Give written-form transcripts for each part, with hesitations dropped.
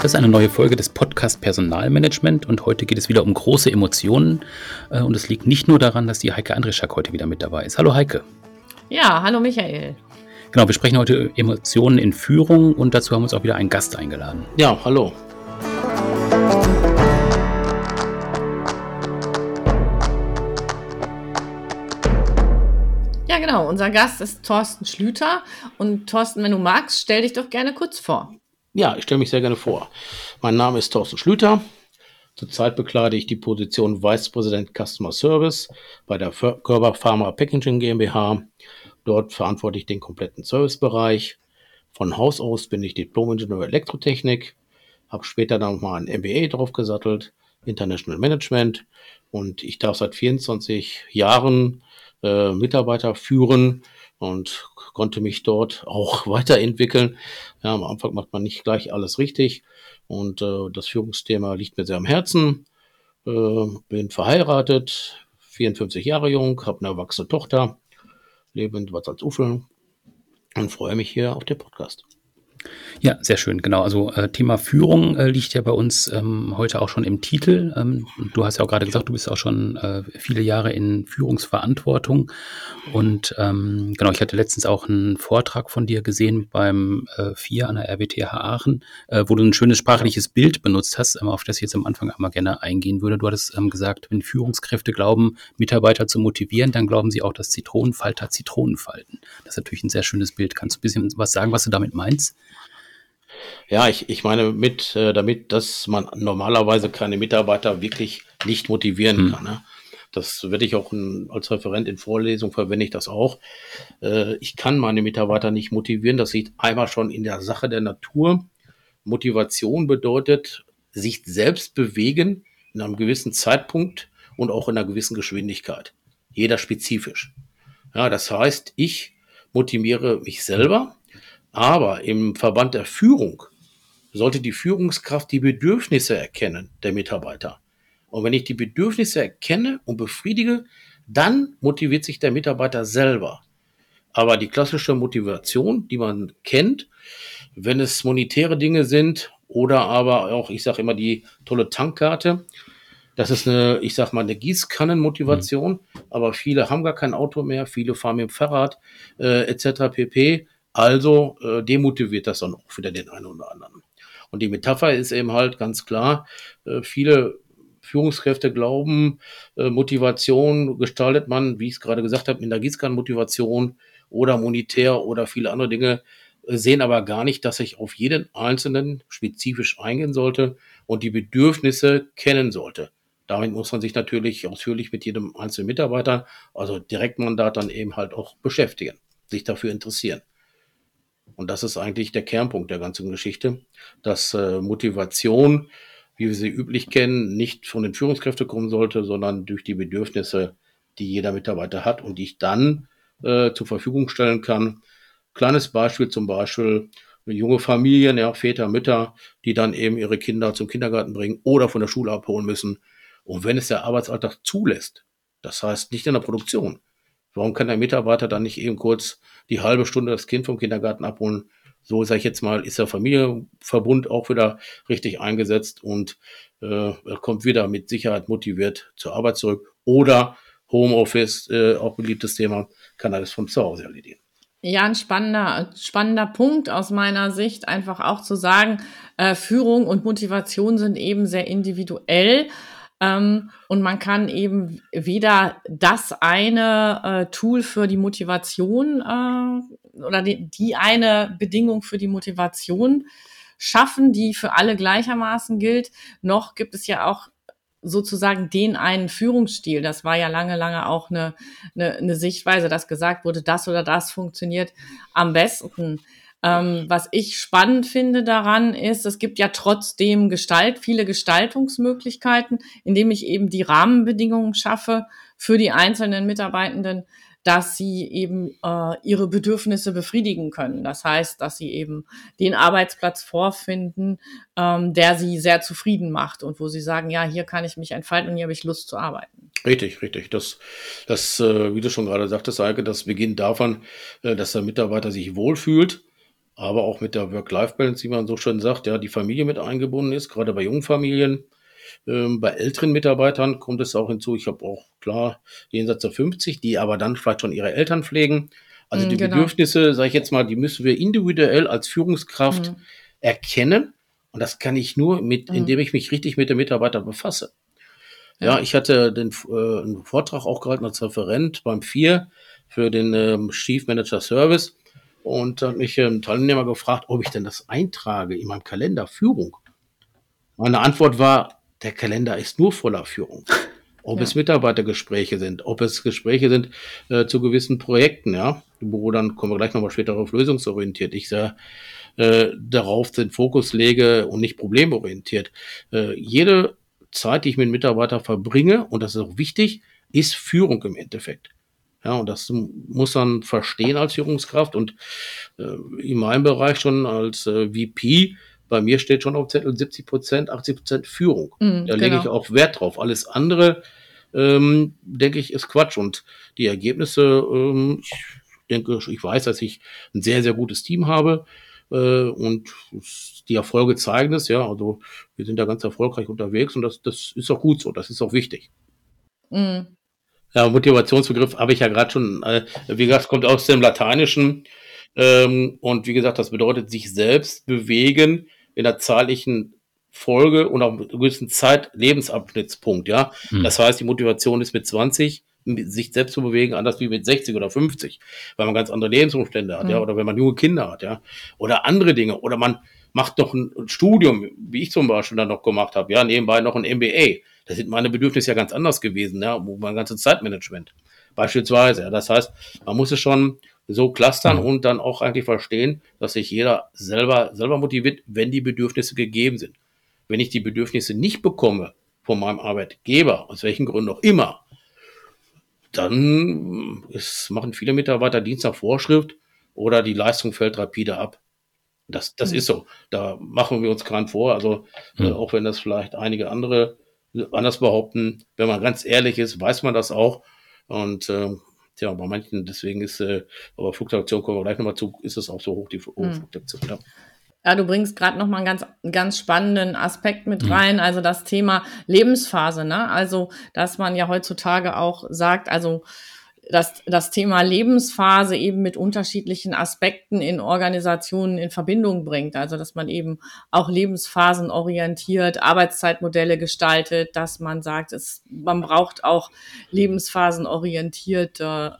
Das ist eine neue Folge des Podcast Personalmanagement und heute geht es wieder um große Emotionen und es liegt nicht nur daran, dass die Heike Andrischak heute wieder mit dabei ist. Hallo Heike. Ja, hallo Michael. Genau, wir sprechen heute über Emotionen in Führung und dazu haben wir uns auch wieder einen Gast eingeladen. Ja, hallo. Ja, genau. Unser Gast ist Thorsten Schlüter. Und Thorsten, wenn du magst, stell dich doch gerne kurz vor. Ja, ich stelle mich sehr gerne vor. Mein Name ist Thorsten Schlüter. Zurzeit bekleide ich die Position Vice President Customer Service bei der Körber Pharma Packaging GmbH. Dort verantworte ich den kompletten Servicebereich. Von Haus aus bin ich Diplom-Ingenieur Elektrotechnik, habe später dann mal ein MBA draufgesattelt, International Management, und ich darf seit 24 Jahren Mitarbeiter führen und konnte mich dort auch weiterentwickeln. Ja, am Anfang macht man nicht gleich alles richtig und das Führungsthema liegt mir sehr am Herzen. Bin verheiratet, 54 Jahre jung, habe eine erwachsene Tochter, lebe in Bad Salzuflen und freue mich hier auf den Podcast. Ja, sehr schön, genau. Also Thema Führung liegt ja bei uns heute auch schon im Titel. Du hast ja auch gerade gesagt, du bist auch schon viele Jahre in Führungsverantwortung. Und genau, ich hatte letztens auch einen Vortrag von dir gesehen beim FIA an der RWTH Aachen, wo du ein schönes sprachliches Bild benutzt hast, auf das ich jetzt am Anfang einmal gerne eingehen würde. Du hattest gesagt, wenn Führungskräfte glauben, Mitarbeiter zu motivieren, dann glauben sie auch, dass Zitronenfalter Zitronen falten. Das ist natürlich ein sehr schönes Bild. Kannst du ein bisschen was sagen, was du damit meinst? Ja, ich meine damit, dass man normalerweise keine Mitarbeiter wirklich nicht motivieren kann. Ne? Das werde ich auch als Referent in Vorlesungen verwende ich das auch. Ich kann meine Mitarbeiter nicht motivieren. Das liegt einmal schon in der Sache der Natur. Motivation bedeutet, sich selbst bewegen in einem gewissen Zeitpunkt und auch in einer gewissen Geschwindigkeit. Jeder spezifisch. Ja, das heißt, ich motiviere mich selber, aber im Verband der Führung sollte die Führungskraft die Bedürfnisse erkennen der Mitarbeiter. Und wenn ich die Bedürfnisse erkenne und befriedige, dann motiviert sich der Mitarbeiter selber. Aber die klassische Motivation, die man kennt, wenn es monetäre Dinge sind oder aber auch, ich sage immer, die tolle Tankkarte, das ist eine Gießkannenmotivation, aber viele haben gar kein Auto mehr, viele fahren mit dem Fahrrad etc. pp. Also demotiviert das dann auch wieder den einen oder anderen. Und die Metapher ist eben halt ganz klar, viele Führungskräfte glauben, Motivation gestaltet man, wie ich es gerade gesagt habe, in der Gießkannenmotivation oder monetär oder viele andere Dinge, sehen aber gar nicht, dass ich auf jeden Einzelnen spezifisch eingehen sollte und die Bedürfnisse kennen sollte. Damit muss man sich natürlich ausführlich mit jedem einzelnen Mitarbeiter, also Direktmandat, dann eben halt auch beschäftigen, sich dafür interessieren. Und das ist eigentlich der Kernpunkt der ganzen Geschichte, dass Motivation, wie wir sie üblich kennen, nicht von den Führungskräften kommen sollte, sondern durch die Bedürfnisse, die jeder Mitarbeiter hat und die ich dann zur Verfügung stellen kann. Kleines Beispiel zum Beispiel junge Familien, ja, Väter, Mütter, die dann eben ihre Kinder zum Kindergarten bringen oder von der Schule abholen müssen. Und wenn es der Arbeitsalltag zulässt, das heißt nicht in der Produktion, warum kann der Mitarbeiter dann nicht eben kurz die halbe Stunde das Kind vom Kindergarten abholen? So, sage ich jetzt mal, ist der Familienverbund auch wieder richtig eingesetzt und er kommt wieder mit Sicherheit motiviert zur Arbeit zurück. Oder Homeoffice, auch beliebtes Thema, kann alles von zu Hause erledigen. Ja, ein spannender Punkt aus meiner Sicht, einfach auch zu sagen, Führung und Motivation sind eben sehr individuell. Und man kann eben weder das eine Tool für die Motivation oder die eine Bedingung für die Motivation schaffen, die für alle gleichermaßen gilt, noch gibt es ja auch sozusagen den einen Führungsstil. Das war ja lange auch eine Sichtweise, dass gesagt wurde, das oder das funktioniert am besten. Was ich spannend finde daran ist, es gibt ja trotzdem viele Gestaltungsmöglichkeiten, indem ich eben die Rahmenbedingungen schaffe für die einzelnen Mitarbeitenden, dass sie eben ihre Bedürfnisse befriedigen können. Das heißt, dass sie eben den Arbeitsplatz vorfinden, der sie sehr zufrieden macht und wo sie sagen, ja, hier kann ich mich entfalten und hier habe ich Lust zu arbeiten. Richtig. Das, wie du schon gerade sagtest, Heike, das beginnt davon, dass der Mitarbeiter sich wohlfühlt. aber auch mit der Work-Life-Balance, wie man so schön sagt, ja, die Familie mit eingebunden ist, gerade bei jungen Familien. Bei älteren Mitarbeitern kommt es auch hinzu, ich habe auch klar jenseits der 50, die aber dann vielleicht schon ihre Eltern pflegen. Also die Genau. Bedürfnisse, sage ich jetzt mal, die müssen wir individuell als Führungskraft Mhm. erkennen. Und das kann ich nur indem Mhm. ich mich richtig mit dem Mitarbeiter befasse. Ja, Ja. ich hatte einen Vortrag auch gehalten als Referent beim FIR für den Chief Manager Service. Und da hat mich ein Teilnehmer gefragt, ob ich denn das eintrage in meinem Kalender Führung. Meine Antwort war, der Kalender ist nur voller Führung. Ob es Ja. Mitarbeitergespräche sind, ob es Gespräche sind zu gewissen Projekten, ja, wo dann kommen wir gleich nochmal später auf lösungsorientiert. Ich darauf den Fokus lege und nicht problemorientiert. Jede Zeit, die ich mit einem Mitarbeiter verbringe, und das ist auch wichtig, ist Führung im Endeffekt. Ja, und das muss man verstehen als Führungskraft. Und in meinem Bereich schon als VP, bei mir steht schon auf Zettel 70%, 80% Führung. Da lege ich Genau. auch Wert drauf. Alles andere, denke ich, ist Quatsch. Und die Ergebnisse, ich denke, ich weiß, dass ich ein sehr, sehr gutes Team habe. Und die Erfolge zeigen es, ja. Also wir sind da ganz erfolgreich unterwegs und das ist auch gut so, das ist auch wichtig. Mhm. Ja, Motivationsbegriff habe ich ja gerade schon, wie gesagt, kommt aus dem Lateinischen. Und wie gesagt, das bedeutet sich selbst bewegen in der zeitlichen Folge und auf einem gewissen Lebensabschnittspunkt, ja. Mhm. Das heißt, die Motivation ist mit 20, sich selbst zu bewegen, anders wie mit 60 oder 50, weil man ganz andere Lebensumstände hat, ja, Mhm. oder wenn man junge Kinder hat, ja, oder andere Dinge, oder man macht noch ein Studium, wie ich zum Beispiel dann noch gemacht habe, ja, nebenbei noch ein MBA. Da sind meine Bedürfnisse ja ganz anders gewesen, ja, mein ganzes Zeitmanagement beispielsweise. Ja. Das heißt, man muss es schon so clustern Mhm. und dann auch eigentlich verstehen, dass sich jeder selber motiviert, wenn die Bedürfnisse gegeben sind. Wenn ich die Bedürfnisse nicht bekomme von meinem Arbeitgeber, aus welchen Gründen auch immer, dann machen viele Mitarbeiter Dienst nach Vorschrift oder die Leistung fällt rapide ab. Das ist Mhm. so. Da machen wir uns keinen vor. Also Mhm. auch wenn das vielleicht einige andere anders behaupten, wenn man ganz ehrlich ist, weiß man das auch. Und ja, bei manchen, deswegen ist, aber Fluktuation kommen wir gleich nochmal zu, ist es auch so hoch, die Mhm. Fluktuation. Ja. Ja, du bringst gerade noch mal 'n ganz spannenden Aspekt mit Mhm. rein, also das Thema Lebensphase, ne? Also, dass man ja heutzutage auch sagt, also, dass das Thema Lebensphase eben mit unterschiedlichen Aspekten in Organisationen in Verbindung bringt. Also, dass man eben auch lebensphasenorientiert Arbeitszeitmodelle gestaltet, dass man sagt, man braucht auch lebensphasenorientierte,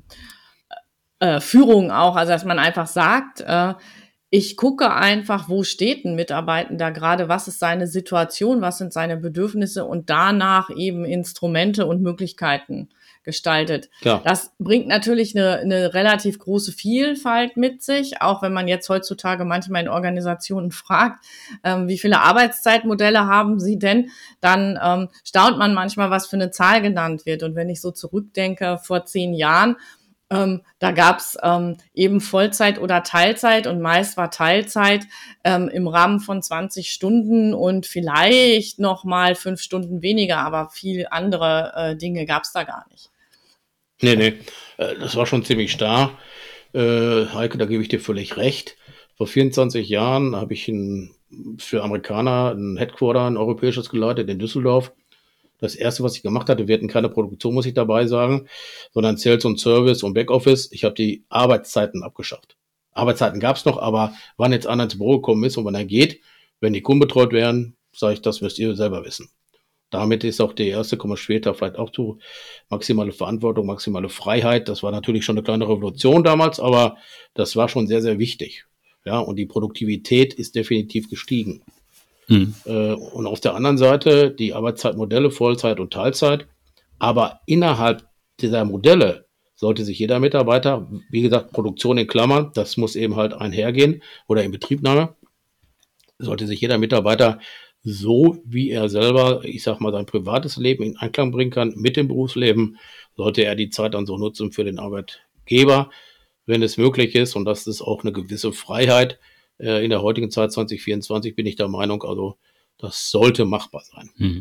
Führung auch. Also, dass man einfach sagt, ich gucke einfach, wo steht 'n Mitarbeitender grade, was ist seine Situation, was sind seine Bedürfnisse und danach eben Instrumente und Möglichkeiten gestaltet. Klar. Das bringt natürlich 'ne relativ große Vielfalt mit sich, auch wenn man jetzt heutzutage manchmal in Organisationen fragt, wie viele Arbeitszeitmodelle haben sie denn? Dann, staunt man manchmal, was für 'ne Zahl genannt wird. Und wenn ich so zurückdenke, vor 10 Jahren, da gab's eben Vollzeit oder Teilzeit und meist war Teilzeit im Rahmen von 20 Stunden und vielleicht noch mal 5 Stunden weniger, aber viel andere Dinge gab's da gar nicht. Nee, nee, das war schon ziemlich starr. Heike, da gebe ich dir völlig recht. Vor 24 Jahren habe ich für Amerikaner ein Headquarter, ein europäisches geleitet in Düsseldorf. Das erste, was ich gemacht hatte, wir hatten keine Produktion, muss ich dabei sagen, sondern Sales und Service und Backoffice. Ich habe die Arbeitszeiten abgeschafft. Arbeitszeiten gab es noch, aber wann jetzt einer ins Büro gekommen ist und wann er geht, wenn die Kunden betreut werden, sage ich, das müsst ihr selber wissen. Damit ist auch der erste, kommen wir später vielleicht auch zu, maximale Verantwortung, maximale Freiheit. Das war natürlich schon eine kleine Revolution damals, aber das war schon sehr, sehr wichtig. Ja, und die Produktivität ist definitiv gestiegen. Mhm. Und auf der anderen Seite die Arbeitszeitmodelle, Vollzeit und Teilzeit. Aber innerhalb dieser Modelle sollte sich jeder Mitarbeiter, wie gesagt, Produktion in Klammern, das muss eben halt einhergehen oder Inbetriebnahme, sollte sich jeder Mitarbeiter so, wie er selber, ich sag mal, sein privates Leben in Einklang bringen kann mit dem Berufsleben, sollte er die Zeit dann so nutzen für den Arbeitgeber, wenn es möglich ist. Und das ist auch eine gewisse Freiheit. In der heutigen Zeit 2024 bin ich der Meinung, also das sollte machbar sein. Mhm.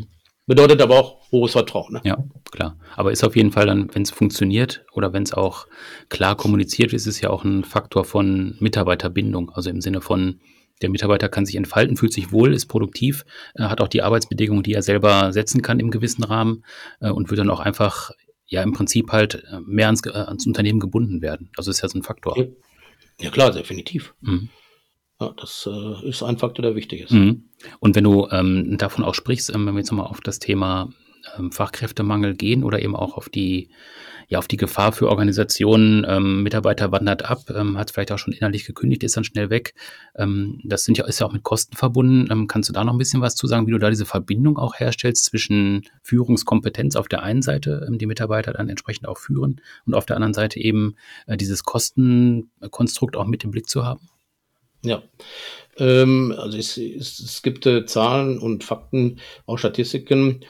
bedeutet aber auch hohes Vertrauen. Ne? Ja, klar. Aber ist auf jeden Fall dann, wenn es funktioniert oder wenn es auch klar kommuniziert ist, ist es ja auch ein Faktor von Mitarbeiterbindung. Also im Sinne von, der Mitarbeiter kann sich entfalten, fühlt sich wohl, ist produktiv, hat auch die Arbeitsbedingungen, die er selber setzen kann im gewissen Rahmen und wird dann auch einfach, ja, im Prinzip halt mehr ans Unternehmen gebunden werden. Also ist ja so ein Faktor. Ja klar, definitiv. Mhm. Ja, das ist ein Faktor, der wichtig ist. Mhm. Und wenn du davon auch sprichst, wenn wir jetzt nochmal auf das Thema Fachkräftemangel gehen oder eben auch auf die Gefahr für Organisationen, Mitarbeiter wandert ab, hat vielleicht auch schon innerlich gekündigt, ist dann schnell weg. Das ist ja auch mit Kosten verbunden. Kannst du da noch ein bisschen was zu sagen, wie du da diese Verbindung auch herstellst zwischen Führungskompetenz auf der einen Seite, die Mitarbeiter dann entsprechend auch führen und auf der anderen Seite eben dieses Kostenkonstrukt auch mit im Blick zu haben? Ja, also es gibt Zahlen und Fakten, auch Statistiken.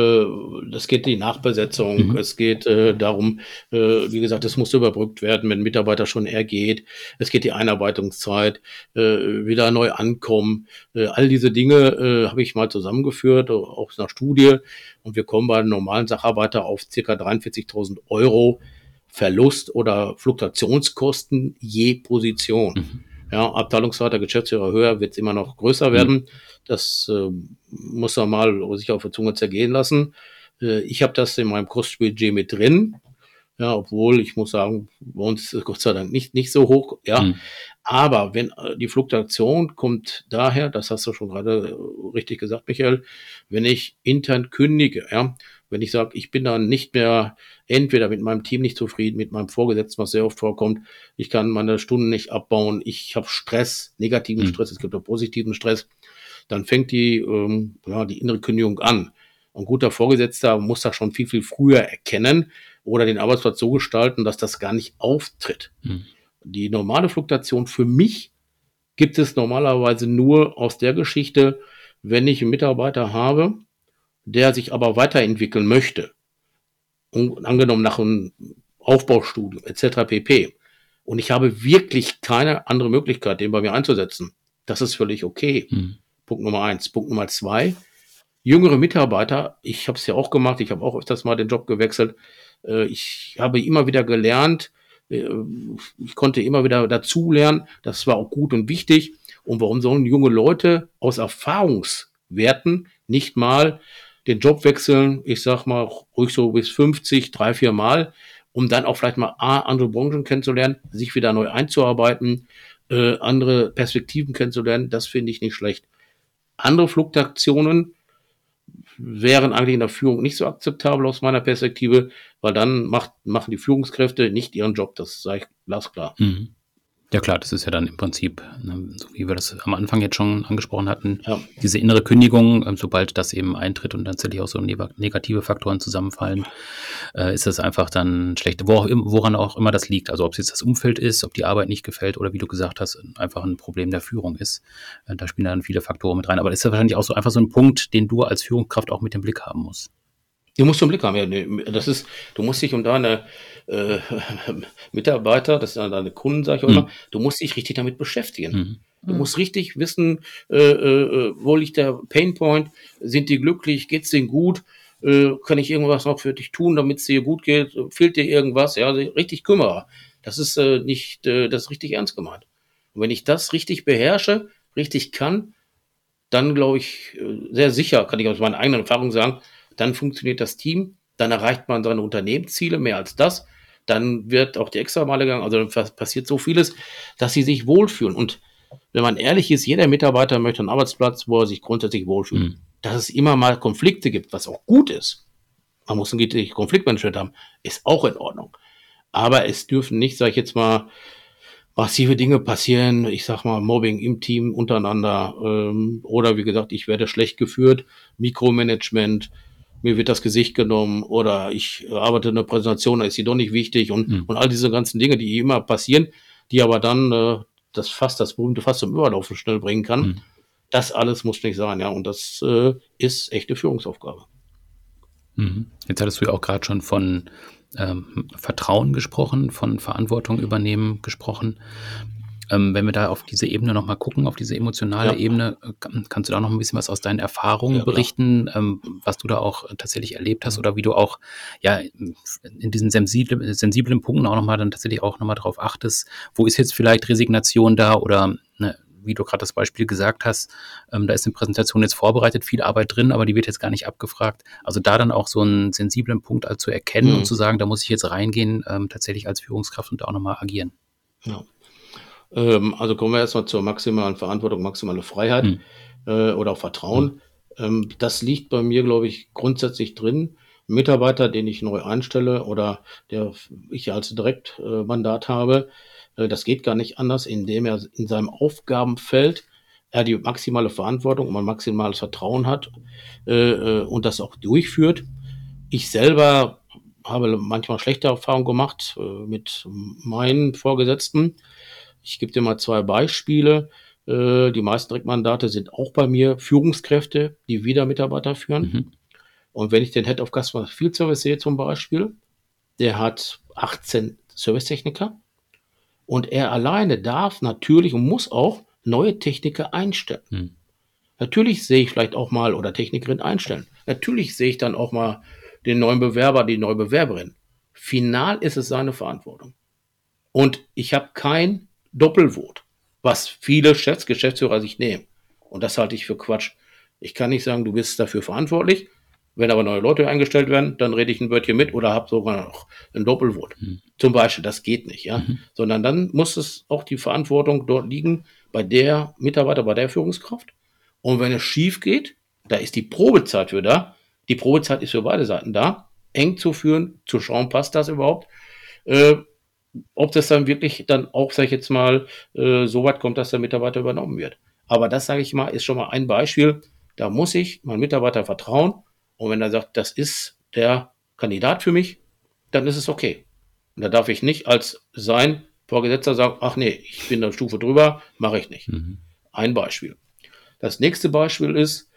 Das geht die Nachbesetzung. Es geht darum, wie gesagt, es muss überbrückt werden, wenn ein Mitarbeiter schon eher geht. Es geht die Einarbeitungszeit, wieder neu ankommen. All diese Dinge habe ich mal zusammengeführt, auch aus einer Studie. Und wir kommen bei einem normalen Sacharbeiter auf ca. 43.000 Euro Verlust oder Fluktuationskosten je Position. Ja, Abteilungsleiter, Geschäftsführer höher, wird es immer noch größer werden. Das muss man mal sich auf der Zunge zergehen lassen. Ich habe das in meinem Kostbudget mit drin. Ja, obwohl, ich muss sagen, bei uns ist Gott sei Dank nicht so hoch. Ja, aber wenn die Fluktuation kommt daher, das hast du schon gerade richtig gesagt, Michael, wenn ich intern kündige, ja, wenn ich sage, ich bin dann nicht mehr entweder mit meinem Team nicht zufrieden, mit meinem Vorgesetzten, was sehr oft vorkommt, ich kann meine Stunden nicht abbauen, ich habe Stress, negativen Stress, es gibt auch positiven Stress, dann fängt die innere Kündigung an. Ein guter Vorgesetzter muss das schon viel, viel früher erkennen oder den Arbeitsplatz so gestalten, dass das gar nicht auftritt. Die normale Fluktuation für mich gibt es normalerweise nur aus der Geschichte, wenn ich einen Mitarbeiter habe, der sich aber weiterentwickeln möchte. Und angenommen nach einem Aufbaustudium etc. pp. Und ich habe wirklich keine andere Möglichkeit, den bei mir einzusetzen. Das ist völlig okay. Punkt Nummer 1. Punkt Nummer 2. Jüngere Mitarbeiter, ich habe es ja auch gemacht, ich habe auch öfters mal den Job gewechselt. Ich habe immer wieder gelernt, ich konnte immer wieder dazulernen, das war auch gut und wichtig. Und warum sollen junge Leute aus Erfahrungswerten nicht mal den Job wechseln, ich sag mal, ruhig so bis 50, 3-4 Mal, um dann auch vielleicht mal andere Branchen kennenzulernen, sich wieder neu einzuarbeiten, andere Perspektiven kennenzulernen, das finde ich nicht schlecht. Andere Fluktuationen wären eigentlich in der Führung nicht so akzeptabel aus meiner Perspektive, weil dann machen die Führungskräfte nicht ihren Job, das sage ich glasklar. Ja klar, das ist ja dann im Prinzip, so wie wir das am Anfang jetzt schon angesprochen hatten, diese innere Kündigung, sobald das eben eintritt und tatsächlich auch so negative Faktoren zusammenfallen, ist das einfach dann schlecht, woran auch immer das liegt. Also ob es jetzt das Umfeld ist, ob die Arbeit nicht gefällt oder wie du gesagt hast, einfach ein Problem der Führung ist. Da spielen dann viele Faktoren mit rein. Aber das ist ja wahrscheinlich auch so einfach so ein Punkt, den du als Führungskraft auch mit im Blick haben musst. Du musst im Blick haben, ja, du musst dich um deine Mitarbeiter, das sind deine Kunden, sage ich auch immer, du musst dich richtig damit beschäftigen. Du musst richtig wissen, wo liegt der Painpoint, sind die glücklich, geht's denen gut, kann ich irgendwas noch für dich tun, damit es dir gut geht, fehlt dir irgendwas, ja, richtig kümmere. Das ist das ist richtig ernst gemeint. Und wenn ich das richtig beherrsche, richtig kann, dann glaube ich, sehr sicher, kann ich aus meiner eigenen Erfahrung sagen, dann funktioniert das Team, dann erreicht man seine Unternehmensziele, mehr als das, dann wird auch die Extrameile gegangen, also dann passiert so vieles, dass sie sich wohlfühlen. Und wenn man ehrlich ist, jeder Mitarbeiter möchte einen Arbeitsplatz, wo er sich grundsätzlich wohlfühlt. Dass es immer mal Konflikte gibt, was auch gut ist, man muss ein Konfliktmanagement haben, ist auch in Ordnung. Aber es dürfen nicht, sage ich jetzt mal, massive Dinge passieren, ich sag mal Mobbing im Team untereinander oder wie gesagt, ich werde schlecht geführt, Mikromanagement, mir wird das Gesicht genommen oder ich arbeite in einer Präsentation, da ist sie doch nicht wichtig und all diese ganzen Dinge, die immer passieren, die aber dann das berühmte Fass zum Überlaufen schnell bringen kann. Das alles muss nicht sein, ja, und das ist echte Führungsaufgabe. Jetzt hattest du ja auch gerade schon von Vertrauen gesprochen, von Verantwortung übernehmen gesprochen. Wenn wir da auf diese Ebene noch mal gucken, auf diese emotionale Ja, Ebene, kannst du da noch ein bisschen was aus deinen Erfahrungen ja, klar. berichten, was du da auch tatsächlich erlebt hast oder wie du auch, ja, in diesen sensiblen Punkten auch noch mal dann tatsächlich auch noch mal drauf achtest, wo ist jetzt vielleicht Resignation da oder, ne, wie du gerade das Beispiel gesagt hast, da ist eine Präsentation jetzt vorbereitet, viel Arbeit drin, aber die wird jetzt gar nicht abgefragt. Also da dann auch so einen sensiblen Punkt zu erkennen und Mhm. zu sagen, da muss ich jetzt reingehen, tatsächlich als Führungskraft und da auch noch mal agieren. Ja. Also kommen wir erstmal zur maximalen Verantwortung, maximale Freiheit Mhm. oder auch Vertrauen. Das liegt bei mir, glaube ich, grundsätzlich drin. Ein Mitarbeiter, den ich neu einstelle oder der ich als Direktmandat habe, das geht gar nicht anders, indem er in seinem Aufgabenfeld er die maximale Verantwortung und ein maximales Vertrauen hat und das auch durchführt. Ich selber habe manchmal schlechte Erfahrungen gemacht mit meinen Vorgesetzten. Ich gebe dir mal 2 Beispiele. Die meisten Direktmandate sind auch bei mir Führungskräfte, die wieder Mitarbeiter führen. Mhm. Und wenn ich den Head of Customer Field Service sehe zum Beispiel, der hat 18 Servicetechniker und er alleine darf natürlich und muss auch neue Techniker einstellen. Mhm. Natürlich sehe ich vielleicht auch mal oder Technikerin einstellen. Natürlich sehe ich dann auch mal den neuen Bewerber, die neue Bewerberin. Final ist es seine Verantwortung. Und ich habe kein Doppelvot, was viele Chefs, Geschäftsführer sich nehmen. Und das halte ich für Quatsch. Ich kann nicht sagen, du bist dafür verantwortlich. Wenn aber neue Leute eingestellt werden, dann rede ich ein Wörtchen mit oder habe sogar noch ein Doppelvot. Zum Beispiel, das geht nicht, ja. Sondern dann muss es auch die Verantwortung dort liegen bei der Mitarbeiter, bei der Führungskraft. Und wenn es schief geht, da ist die Probezeit für da. Die Probezeit ist für beide Seiten da, eng zu führen, zu schauen, passt das überhaupt. Ob das dann wirklich dann auch, sage ich jetzt mal, so weit kommt, dass der Mitarbeiter übernommen wird. Aber das, sage ich mal, ist schon mal ein Beispiel. Da muss ich meinem Mitarbeiter vertrauen. Und wenn er sagt, das ist der Kandidat für mich, dann ist es okay. Und da darf ich nicht als sein Vorgesetzter sagen, ach nee, ich bin eine Stufe drüber, mache ich nicht. Ein Beispiel. Das nächste Beispiel ist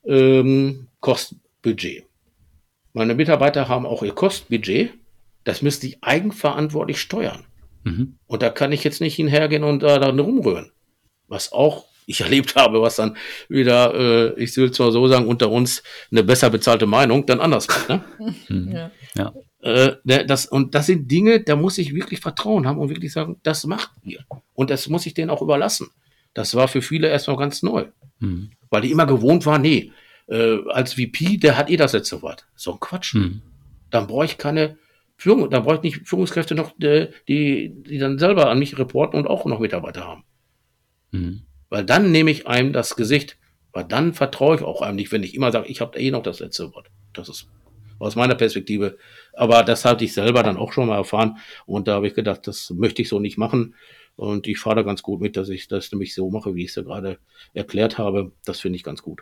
Kostenbudget. Meine Mitarbeiter haben auch ihr Kostenbudget. Das müsste ich eigenverantwortlich steuern. Und da kann ich jetzt nicht hinhergehen und da dann rumrühren. Was auch ich erlebt habe, was dann wieder, ich will zwar so sagen, unter uns eine besser bezahlte Meinung, dann anders macht. Ne? Ja. Ja. Das sind Dinge, da muss ich wirklich Vertrauen haben und wirklich sagen, das macht ihr. Und das muss ich denen auch überlassen. Das war für viele erstmal ganz neu. Weil die immer gewohnt waren, nee, als VP, der hat das letzte Wort. So ein Quatsch. Dann brauche ich keine Führung, dann brauche ich nicht Führungskräfte noch, die dann selber an mich reporten und auch noch Mitarbeiter haben. Weil dann nehme ich einem das Gesicht, weil dann vertraue ich auch einem nicht, wenn ich immer sage, ich habe noch das letzte Wort. Das ist aus meiner Perspektive. Aber das hatte ich selber dann auch schon mal erfahren und da habe ich gedacht, das möchte ich so nicht machen. Und ich fahre da ganz gut mit, dass ich das nämlich so mache, wie ich es ja gerade erklärt habe. Das finde ich ganz gut.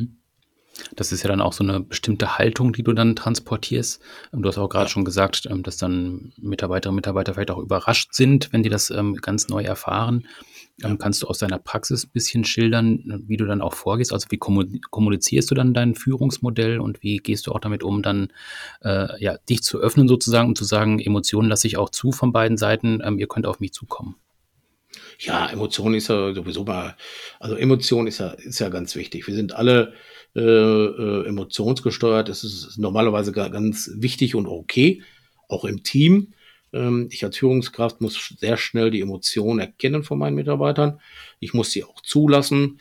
Das ist ja dann auch so eine bestimmte Haltung, die du dann transportierst. Du hast auch gerade schon gesagt, dass dann Mitarbeiterinnen und Mitarbeiter vielleicht auch überrascht sind, wenn die das ganz neu erfahren. Kannst du aus deiner Praxis ein bisschen schildern, wie du dann auch vorgehst? Also wie kommunizierst du dann dein Führungsmodell und wie gehst du auch damit um, dann dich zu öffnen sozusagen und zu sagen, Emotionen lasse ich auch zu von beiden Seiten, ihr könnt auf mich zukommen? Ja, Emotion ist ja sowieso mal, also Emotion ist ja ganz wichtig. Wir sind alle emotionsgesteuert. Das ist normalerweise ganz wichtig und okay, auch im Team. Ich als Führungskraft muss sehr schnell die Emotionen erkennen von meinen Mitarbeitern. Ich muss sie auch zulassen.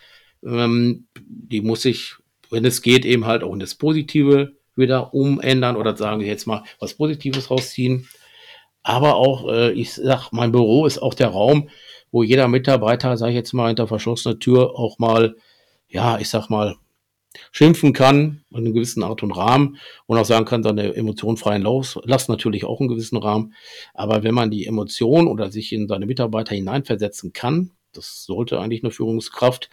Die muss ich, wenn es geht, eben halt auch in das Positive wieder umändern oder sagen wir jetzt mal was Positives rausziehen. Aber auch, ich sag, mein Büro ist auch der Raum, wo jeder Mitarbeiter, sage ich jetzt mal, hinter verschlossener Tür auch mal, ja, ich sag mal, schimpfen kann in einem gewissen Art und Rahmen und auch sagen kann, seine Emotionen freien Lass natürlich auch einen gewissen Rahmen. Aber wenn man die Emotion oder sich in seine Mitarbeiter hineinversetzen kann, das sollte eigentlich eine Führungskraft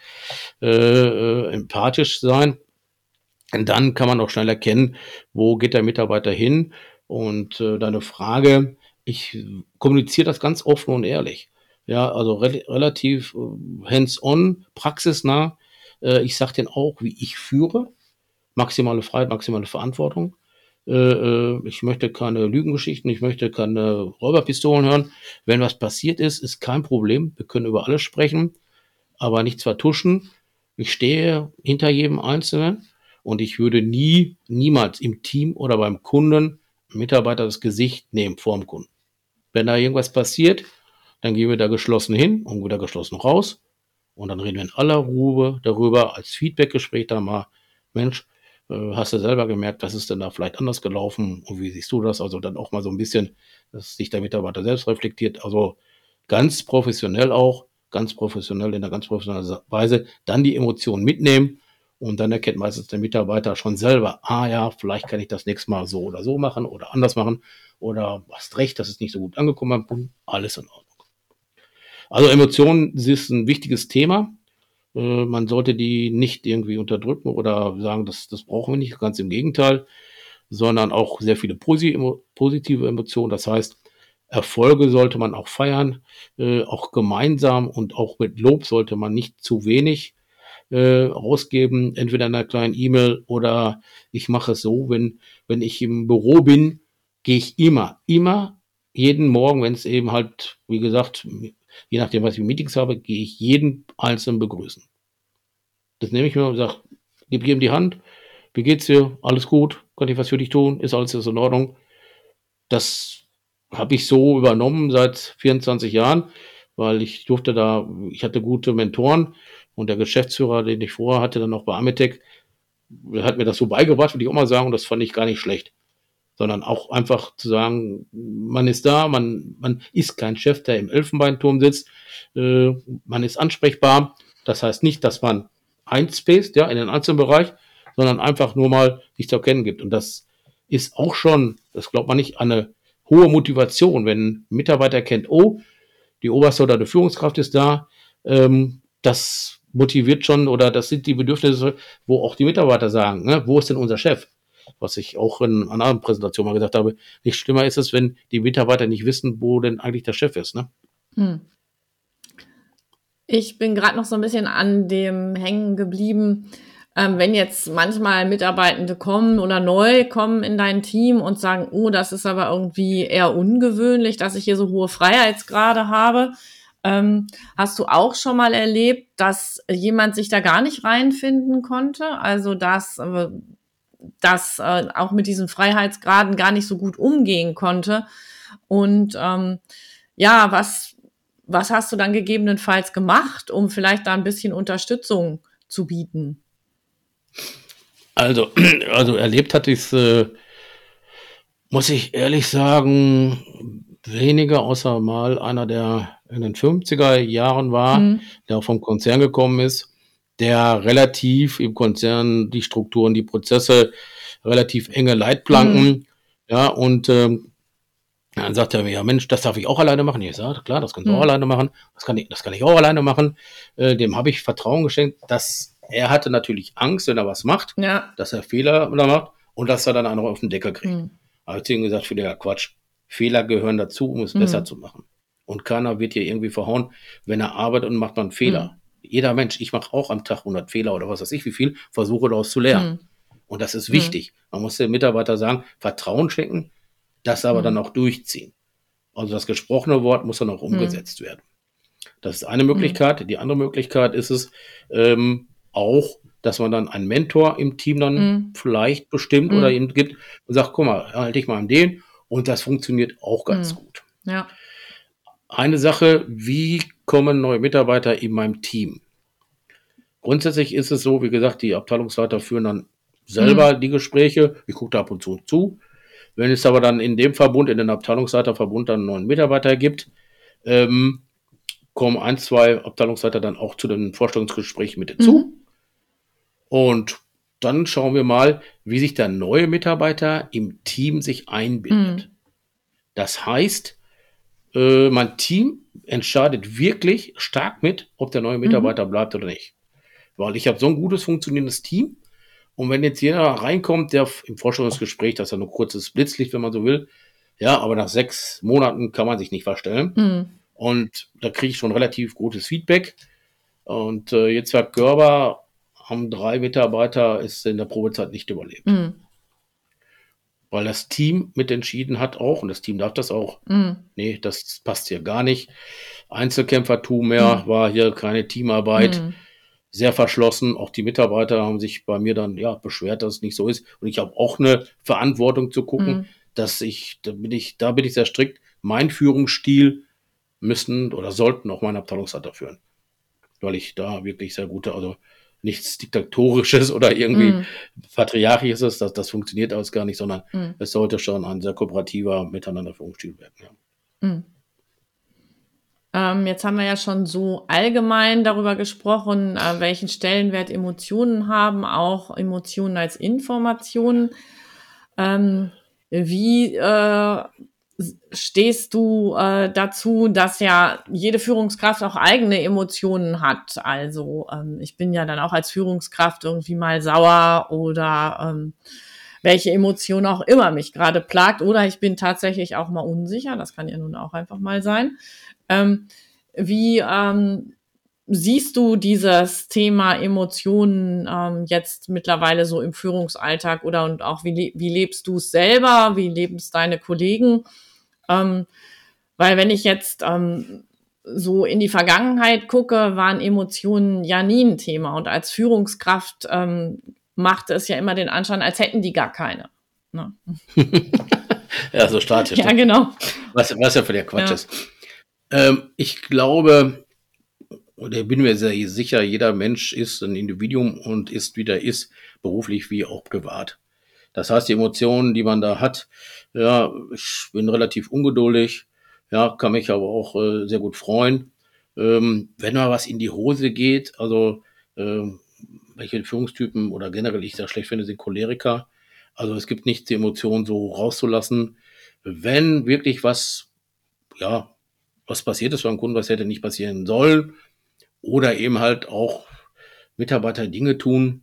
empathisch sein, dann kann man auch schnell erkennen, wo geht der Mitarbeiter hin. Und deine Frage, ich kommuniziere das ganz offen und ehrlich. Ja, also relativ hands-on, praxisnah. Ich sage denen auch, wie ich führe. Maximale Freiheit, maximale Verantwortung. ich möchte keine Lügengeschichten, ich möchte keine Räuberpistolen hören. Wenn was passiert ist kein Problem. Wir können über alles sprechen, aber nichts vertuschen. Ich stehe hinter jedem Einzelnen und ich würde niemals im Team oder beim Kunden, Mitarbeiter das Gesicht nehmen vor dem Kunden. Wenn da irgendwas passiert, dann gehen wir da geschlossen hin und wieder geschlossen raus. Und dann reden wir in aller Ruhe darüber, als Feedbackgespräch da mal, Mensch, hast du selber gemerkt, was ist denn da vielleicht anders gelaufen und wie siehst du das? Also dann auch mal so ein bisschen, dass sich der Mitarbeiter selbst reflektiert. Also ganz professionell auch, ganz professionell in einer ganz professionellen Weise, dann die Emotionen mitnehmen und dann erkennt meistens der Mitarbeiter schon selber, ja, vielleicht kann ich das nächste Mal so oder so machen oder anders machen oder hast recht, das ist nicht so gut angekommen beim Kunden, alles in Ordnung. Also Emotionen ist ein wichtiges Thema. Man sollte die nicht irgendwie unterdrücken oder sagen, das brauchen wir nicht, ganz im Gegenteil, sondern auch sehr viele positive Emotionen. Das heißt, Erfolge sollte man auch feiern, auch gemeinsam und auch mit Lob sollte man nicht zu wenig rausgeben, entweder in einer kleinen E-Mail oder ich mache es so, wenn ich im Büro bin, gehe ich immer jeden Morgen, wenn es eben halt, wie gesagt, je nachdem, was ich für Meetings habe, gehe ich jeden Einzelnen begrüßen. Das nehme ich mir und sage, gebe ihm die Hand, wie geht's dir? Alles gut? Kann ich was für dich tun? Ist alles in Ordnung? Das habe ich so übernommen seit 24 Jahren, weil ich hatte gute Mentoren und der Geschäftsführer, den ich vorher hatte, dann auch bei Ametec, hat mir das so beigebracht, würde ich auch mal sagen, und das fand ich gar nicht schlecht. Sondern auch einfach zu sagen, man ist da, man ist kein Chef, der im Elfenbeinturm sitzt, man ist ansprechbar. Das heißt nicht, dass man einspaced, ja, in den Einzelbereich, sondern einfach nur mal sich zu erkennen gibt. Und das ist auch schon, das glaubt man nicht, eine hohe Motivation, wenn ein Mitarbeiter erkennt, oh, die oberste oder die Führungskraft ist da, das motiviert schon oder das sind die Bedürfnisse, wo auch die Mitarbeiter sagen, ne, wo ist denn unser Chef? Was ich auch in einer anderen Präsentation mal gesagt habe, nicht schlimmer ist es, wenn die Mitarbeiter nicht wissen, wo denn eigentlich der Chef ist. Ne? Ich bin gerade noch so ein bisschen an dem hängen geblieben, wenn jetzt manchmal Mitarbeitende kommen oder neu kommen in dein Team und sagen, oh, das ist aber irgendwie eher ungewöhnlich, dass ich hier so hohe Freiheitsgrade habe. Hast du auch schon mal erlebt, dass jemand sich da gar nicht reinfinden konnte? Also dass auch mit diesen Freiheitsgraden gar nicht so gut umgehen konnte? Und ja, was hast du dann gegebenenfalls gemacht, um vielleicht da ein bisschen Unterstützung zu bieten? Also erlebt hatte ich es, muss ich ehrlich sagen, weniger, außer mal einer, der in den 50er Jahren war, der vom Konzern gekommen ist, der relativ im Konzern die Strukturen, die Prozesse, relativ enge Leitplanken, ja, und dann sagt er mir, ja Mensch, das darf ich auch alleine machen. Ich sage, klar, das kannst du auch alleine machen, das kann ich auch alleine machen. Dem habe ich Vertrauen geschenkt, dass er hatte natürlich Angst, wenn er was macht, dass er Fehler macht und dass er dann einen auf den Deckel kriegt. Habe ich zu ihm gesagt, völliger Quatsch. Fehler gehören dazu, um es besser zu machen. Und keiner wird hier irgendwie verhauen, wenn er arbeitet und macht man einen Fehler. Jeder Mensch, ich mache auch am Tag 100 Fehler oder was weiß ich wie viel, versuche daraus zu lernen. Und das ist wichtig. Man muss dem Mitarbeiter sagen, Vertrauen schenken, das aber dann auch durchziehen. Also das gesprochene Wort muss dann auch umgesetzt werden. Das ist eine Möglichkeit. Die andere Möglichkeit ist es auch, dass man dann einen Mentor im Team dann vielleicht bestimmt oder ihm gibt und sagt, guck mal, halte ich mal an den. Und das funktioniert auch ganz gut. Ja. Eine Sache, wie kommen neue Mitarbeiter in meinem Team? Grundsätzlich ist es so, wie gesagt, die Abteilungsleiter führen dann selber die Gespräche. Ich gucke da ab und zu. Wenn es aber dann in dem Verbund, in den Abteilungsleiterverbund dann einen neuen Mitarbeiter gibt, kommen 1, 2 Abteilungsleiter dann auch zu den Vorstellungsgesprächen mit dazu. Und dann schauen wir mal, wie sich der neue Mitarbeiter im Team sich einbindet. Das heißt, mein Team entscheidet wirklich stark mit, ob der neue Mitarbeiter bleibt oder nicht. Weil ich habe so ein gutes funktionierendes Team. Und wenn jetzt jeder reinkommt, der im Vorstellungsgespräch, das ist ja nur kurzes Blitzlicht, wenn man so will, ja, aber nach 6 Monaten kann man sich nicht verstellen. Und da kriege ich schon relativ gutes Feedback. Und jetzt hat Görber, haben 3 Mitarbeiter, ist in der Probezeit nicht überlebt. weil das Team mit entschieden hat auch, und das Team darf das auch, nee, das passt hier gar nicht. Einzelkämpfertum mehr, war hier keine Teamarbeit, sehr verschlossen. Auch die Mitarbeiter haben sich bei mir dann beschwert, dass es nicht so ist. Und ich habe auch eine Verantwortung zu gucken, dass da bin ich sehr strikt. Mein Führungsstil müssen oder sollten auch meine Abteilungsleiter führen, weil ich da wirklich sehr gute, also nichts Diktatorisches oder irgendwie Patriarchisches, das funktioniert alles gar nicht, sondern es sollte schon ein sehr kooperativer Miteinanderführungsstil werden. Jetzt haben wir ja schon so allgemein darüber gesprochen, welchen Stellenwert Emotionen haben, auch Emotionen als Informationen. Wie stehst du dazu, dass ja jede Führungskraft auch eigene Emotionen hat? Also ich bin ja dann auch als Führungskraft irgendwie mal sauer oder welche Emotion auch immer mich gerade plagt, oder ich bin tatsächlich auch mal unsicher, das kann ja nun auch einfach mal sein. Wie siehst du dieses Thema Emotionen jetzt mittlerweile so im Führungsalltag und auch wie lebst du es selber? Wie leben es deine Kollegen? Weil wenn ich jetzt so in die Vergangenheit gucke, waren Emotionen ja nie ein Thema. Und als Führungskraft machte es ja immer den Anschein, als hätten die gar keine. Ne? Ja, so statisch. Ja, genau. Was ja für der Quatsch ist. Ich glaube, und ich bin mir sehr sicher, jeder Mensch ist ein Individuum und ist, wie der ist, beruflich wie auch privat. Das heißt, die Emotionen, die man da hat, ich bin relativ ungeduldig, kann mich aber auch sehr gut freuen. Wenn mal was in die Hose geht, also welche Führungstypen oder generell ich sehr schlecht finde, sind Choleriker. Also es gibt nichts, die Emotionen so rauszulassen. Wenn wirklich was passiert ist für einen Kunden, was hätte nicht passieren sollen, oder eben halt auch Mitarbeiter Dinge tun,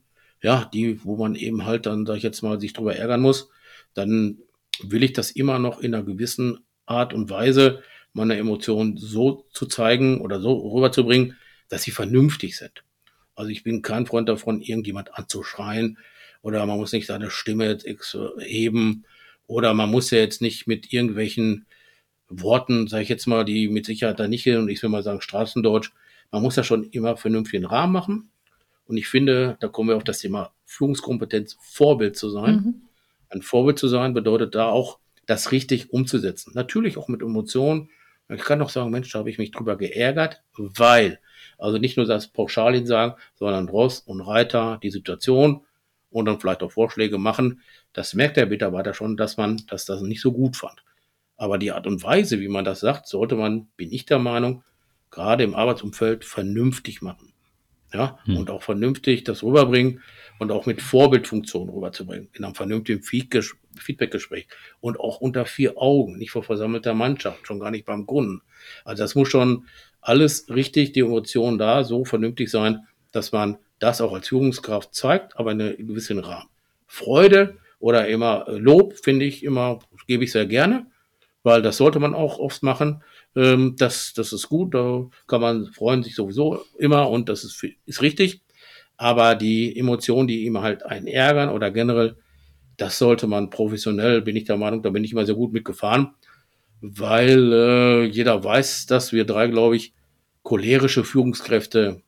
wo man eben halt dann, sag ich jetzt mal, sich drüber ärgern muss, dann will ich das immer noch in einer gewissen Art und Weise, meine Emotionen so zu zeigen oder so rüberzubringen, dass sie vernünftig sind. Also ich bin kein Freund davon, irgendjemand anzuschreien, oder man muss nicht seine Stimme jetzt heben, oder man muss ja jetzt nicht mit irgendwelchen Worten, sage ich jetzt mal, die mit Sicherheit da nicht hin, und ich will mal sagen Straßendeutsch, man muss ja schon immer vernünftig einen Rahmen machen. Und ich finde, da kommen wir auf das Thema Führungskompetenz, Vorbild zu sein. Ein Vorbild zu sein bedeutet da auch, das richtig umzusetzen. Natürlich auch mit Emotionen. Ich kann doch sagen, Mensch, da habe ich mich drüber geärgert, weil, also nicht nur das Pauschalien sagen, sondern Ross und Reiter, die Situation und dann vielleicht auch Vorschläge machen. Das merkt der Mitarbeiter schon, dass das nicht so gut fand. Aber die Art und Weise, wie man das sagt, sollte man, bin ich der Meinung, gerade im Arbeitsumfeld vernünftig machen. Und auch vernünftig das rüberbringen und auch mit Vorbildfunktion rüberzubringen, in einem vernünftigen Feedbackgespräch und auch unter 4 Augen, nicht vor versammelter Mannschaft, schon gar nicht beim Kunden. Also das muss schon alles richtig, die Emotionen da so vernünftig sein, dass man das auch als Führungskraft zeigt, aber in einem gewissen Rahmen. Freude oder immer Lob, finde ich immer, gebe ich sehr gerne, weil das sollte man auch oft machen. Das ist gut, da kann man freuen sich sowieso immer und das ist richtig. Aber die Emotionen, die immer halt einen ärgern oder generell, das sollte man professionell, bin ich der Meinung, da bin ich immer sehr gut mitgefahren, weil jeder weiß, dass wir 3, glaube ich, cholerische Führungskräfte,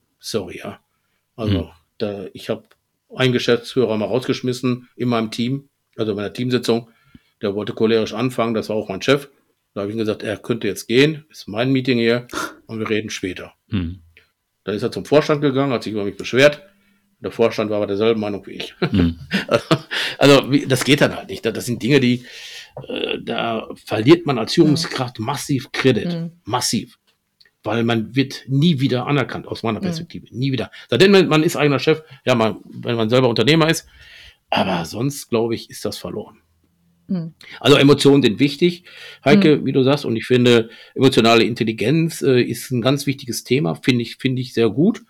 also ich habe einen Geschäftsführer mal rausgeschmissen in meinem Team, also in meiner Teamsitzung, der wollte cholerisch anfangen, das war auch mein Chef. Da habe ich ihm gesagt, er könnte jetzt gehen, ist mein Meeting hier und wir reden später. Dann ist er zum Vorstand gegangen, hat sich über mich beschwert. Der Vorstand war aber derselben Meinung wie ich. Also das geht dann halt nicht. Das sind Dinge, die da verliert man als Führungskraft massiv Kredit. Massiv. Weil man wird nie wieder anerkannt, aus meiner Perspektive. Nie wieder. Denn man ist eigener Chef, wenn man selber Unternehmer ist. Aber sonst, glaube ich, ist das verloren. Also Emotionen sind wichtig, Heike, wie du sagst, und ich finde, emotionale Intelligenz ist ein ganz wichtiges Thema, finde ich sehr gut.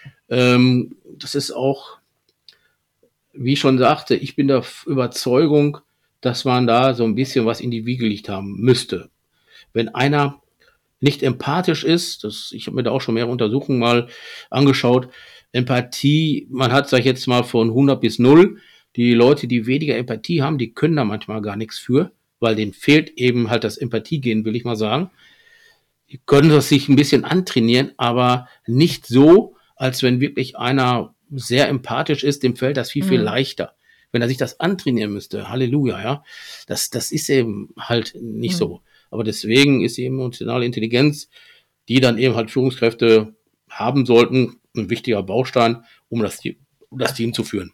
Das ist auch, wie ich schon sagte, ich bin der Überzeugung, dass man da so ein bisschen was in die Wiege gelegt haben müsste. Wenn einer nicht empathisch ist, ich habe mir da auch schon mehrere Untersuchungen mal angeschaut, Empathie, man hat, sag ich jetzt mal, von 100 bis 0, Die Leute, die weniger Empathie haben, die können da manchmal gar nichts für, weil denen fehlt eben halt das Empathiegehen, will ich mal sagen. Die können das sich ein bisschen antrainieren, aber nicht so, als wenn wirklich einer sehr empathisch ist, dem fällt das viel leichter. Wenn er sich das antrainieren müsste, Halleluja, ja, das ist eben halt nicht so. Aber deswegen ist die emotionale Intelligenz, die dann eben halt Führungskräfte haben sollten, ein wichtiger Baustein, um das Team zu führen.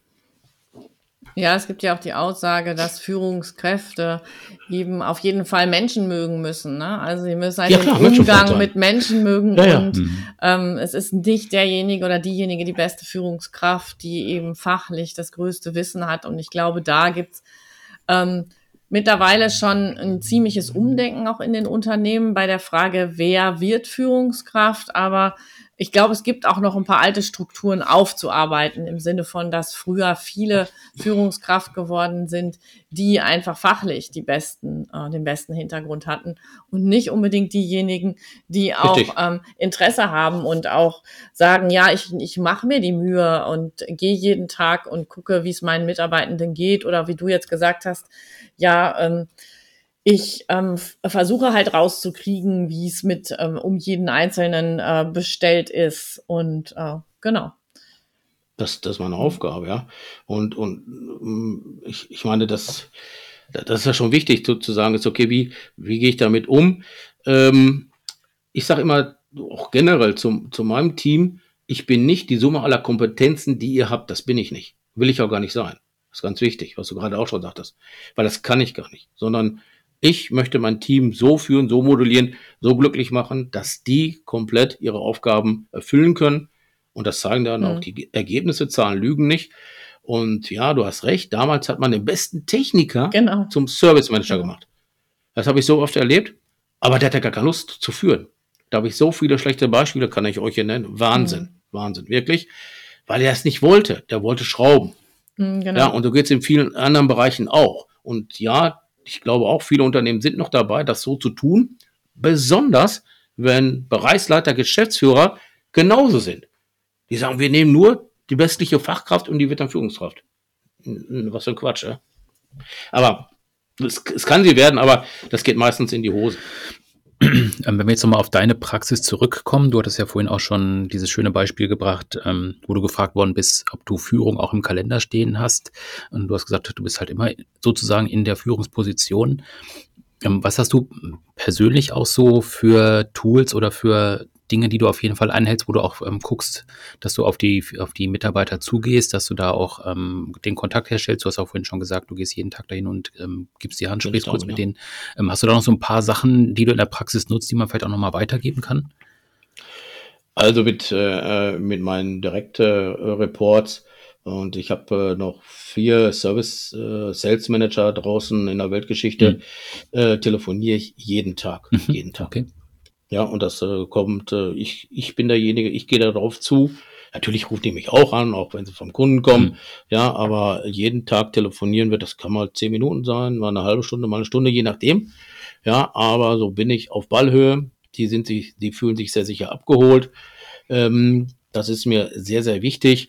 Ja, es gibt ja auch die Aussage, dass Führungskräfte eben auf jeden Fall Menschen mögen müssen. Ne? Also sie müssen halt den Umgang mit Menschen mögen und es ist nicht derjenige oder diejenige die beste Führungskraft, die eben fachlich das größte Wissen hat. Und ich glaube, da gibt's mittlerweile schon ein ziemliches Umdenken auch in den Unternehmen bei der Frage, wer wird Führungskraft, aber ich glaube, es gibt auch noch ein paar alte Strukturen aufzuarbeiten, im Sinne von, dass früher viele Führungskraft geworden sind, die einfach fachlich den besten Hintergrund hatten und nicht unbedingt diejenigen, die auch Interesse haben und auch sagen, ja, ich mache mir die Mühe und gehe jeden Tag und gucke, wie es meinen Mitarbeitenden geht oder wie du jetzt gesagt hast, ja, ich versuche halt rauszukriegen, wie es mit um jeden Einzelnen bestellt ist und genau. Das ist meine Aufgabe, ja. Und ich meine, das ist ja schon wichtig zu sagen, ist okay, wie gehe ich damit um? Ich sage immer, auch generell zu meinem Team, ich bin nicht die Summe aller Kompetenzen, die ihr habt, das bin ich nicht. Will ich auch gar nicht sein. Das ist ganz wichtig, was du gerade auch schon sagtest. Weil das kann ich gar nicht. Sondern ich möchte mein Team so führen, so modellieren, so glücklich machen, dass die komplett ihre Aufgaben erfüllen können. Und das zeigen dann auch die Ergebnisse, Zahlen lügen nicht. Und ja, du hast recht, damals hat man den besten Techniker zum Service Manager gemacht. Das habe ich so oft erlebt, aber der hat ja gar keine Lust zu führen. Da habe ich so viele schlechte Beispiele, kann ich euch hier nennen. Wahnsinn, Wahnsinn, wirklich. Weil er es nicht wollte, der wollte schrauben. Genau. Ja, und so geht es in vielen anderen Bereichen auch. Und ja, ich glaube auch, viele Unternehmen sind noch dabei, das so zu tun. Besonders, wenn Bereichsleiter, Geschäftsführer genauso sind. Die sagen, wir nehmen nur die westliche Fachkraft und die wird dann Führungskraft. Was für ein Quatsch, ja? Aber es kann sie werden, aber das geht meistens in die Hose. Wenn wir jetzt nochmal auf deine Praxis zurückkommen, du hattest ja vorhin auch schon dieses schöne Beispiel gebracht, wo du gefragt worden bist, ob du Führung auch im Kalender stehen hast. Und du hast gesagt, du bist halt immer sozusagen in der Führungsposition. Was hast du persönlich auch so für Tools oder für Dinge, die du auf jeden Fall einhältst, wo du auch guckst, dass du auf die Mitarbeiter zugehst, dass du da auch den Kontakt herstellst? Du hast auch vorhin schon gesagt, du gehst jeden Tag dahin und gibst die Hand, sprichst kurz mit denen. Hast du da noch so ein paar Sachen, die du in der Praxis nutzt, die man vielleicht auch nochmal weitergeben kann? Also mit meinen Direct-Reports und ich habe noch 4 Sales Manager draußen in der Weltgeschichte, telefoniere ich jeden Tag. Jeden Tag. Okay. Ja, und das kommt, ich bin derjenige, ich gehe darauf zu. Natürlich rufen die mich auch an, auch wenn sie vom Kunden kommen. Ja, aber jeden Tag telefonieren wir, das kann mal 10 Minuten sein, mal eine halbe Stunde, mal eine Stunde, je nachdem. Ja, aber so bin ich auf Ballhöhe. Die fühlen sich sehr sicher abgeholt. Das ist mir sehr, sehr wichtig.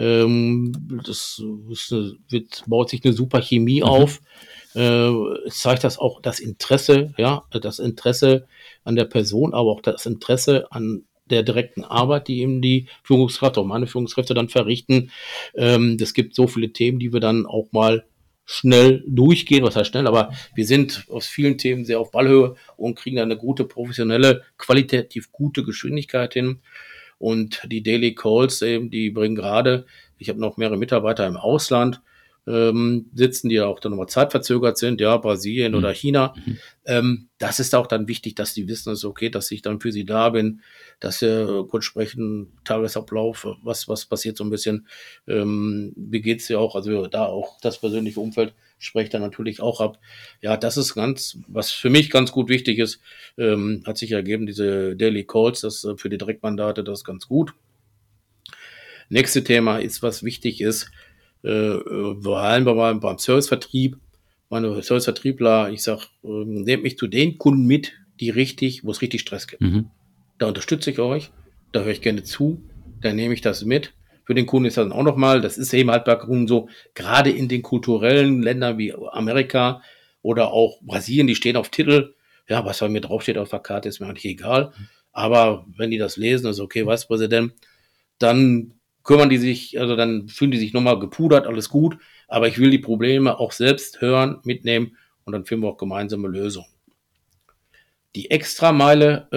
Baut sich eine super Chemie auf. Es zeigt das auch das Interesse an der Person, aber auch das Interesse an der direkten Arbeit, die eben die Führungskraft, auch meine Führungskräfte dann verrichten. Es gibt so viele Themen, die wir dann auch mal schnell durchgehen, was heißt schnell, aber wir sind aus vielen Themen sehr auf Ballhöhe und kriegen dann eine gute, professionelle, qualitativ gute Geschwindigkeit hin. Und die Daily Calls eben, die bringen gerade, ich habe noch mehrere Mitarbeiter im Ausland sitzen, die auch dann nochmal zeitverzögert sind, ja, Brasilien oder China. Das ist auch dann wichtig, dass die wissen, es ist okay, dass ich dann für sie da bin, dass wir kurz sprechen, Tagesablauf, was passiert so ein bisschen, wie geht's dir auch, also da auch das persönliche Umfeld spreche ich dann natürlich auch ab. Ja, das ist was für mich ganz gut wichtig ist, hat sich ergeben, diese Daily Calls, das für die Direktmandate, das ist ganz gut. Nächste Thema ist, was wichtig ist, vor allem beim Servicevertrieb, meine Servicevertriebler, ich sag, nehmt mich zu den Kunden mit, wo es richtig Stress gibt. Da unterstütze ich euch, da höre ich gerne zu, da nehme ich das mit, Für den Kunden ist das dann auch nochmal, das ist eben halt bei Kunden so, gerade in den kulturellen Ländern wie Amerika oder auch Brasilien, die stehen auf Titel. Ja, was bei mir draufsteht auf der Karte, ist mir eigentlich egal. Aber wenn die das lesen, ist okay, Vicepräsident, dann kümmern die sich, also dann fühlen die sich nochmal gepudert, alles gut. Aber ich will die Probleme auch selbst hören, mitnehmen und dann finden wir auch gemeinsame Lösungen. Die Extrameile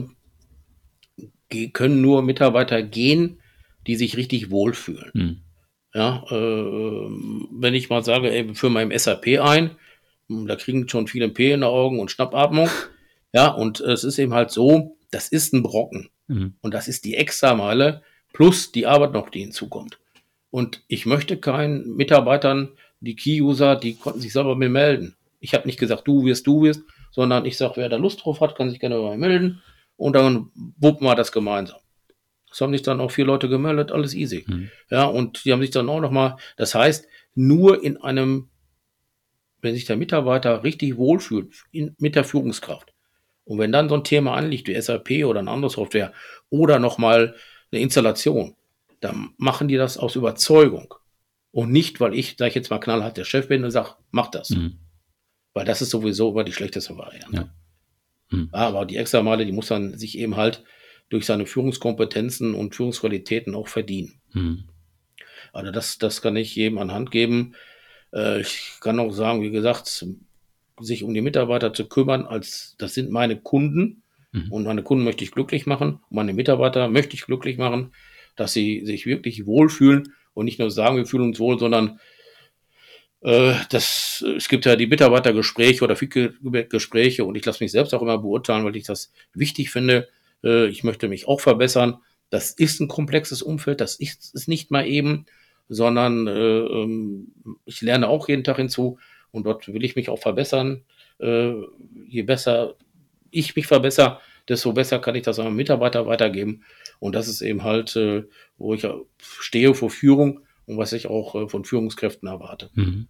können nur Mitarbeiter gehen, die sich richtig wohlfühlen. Ja, wenn ich mal sage, ey, wir führen mal im SAP ein, da kriegen schon viele P in den Augen und Schnappatmung. Ja, und es ist eben halt so, das ist ein Brocken. Und das ist die Extrameile plus die Arbeit noch, die hinzukommt. Und ich möchte keinen Mitarbeitern, die Key-User, die konnten sich selber bei mir melden. Ich habe nicht gesagt, du wirst, sondern ich sage, wer da Lust drauf hat, kann sich gerne bei mir melden und dann wuppen wir das gemeinsam. Das haben sich dann auch 4 Leute gemeldet, alles easy. Ja, und die haben sich dann auch nochmal, das heißt, nur in einem, wenn sich der Mitarbeiter richtig wohlfühlt mit der Führungskraft und wenn dann so ein Thema anliegt wie SAP oder eine andere Software oder nochmal eine Installation, dann machen die das aus Überzeugung und nicht, weil ich, sag ich jetzt mal knallhart, der Chef bin und sage, mach das. Weil das ist sowieso immer die schlechteste Variante. Ja. Aber die Extrameile, die muss dann sich eben halt durch seine Führungskompetenzen und Führungsqualitäten auch verdienen. Also das kann ich jedem an Hand geben. Ich kann auch sagen, wie gesagt, sich um die Mitarbeiter zu kümmern, das sind meine Kunden und meine Kunden möchte ich glücklich machen. Meine Mitarbeiter möchte ich glücklich machen, dass sie sich wirklich wohlfühlen und nicht nur sagen, wir fühlen uns wohl, sondern es gibt ja die Mitarbeitergespräche oder Feedback-Gespräche und ich lasse mich selbst auch immer beurteilen, weil ich das wichtig finde. Ich möchte mich auch verbessern. Das ist ein komplexes Umfeld, das ist nicht mal eben, sondern ich lerne auch jeden Tag hinzu und dort will ich mich auch verbessern. Je besser ich mich verbessere, desto besser kann ich das an meinen Mitarbeiter weitergeben. Und das ist eben halt, wo ich stehe vor Führung und was ich auch von Führungskräften erwarte.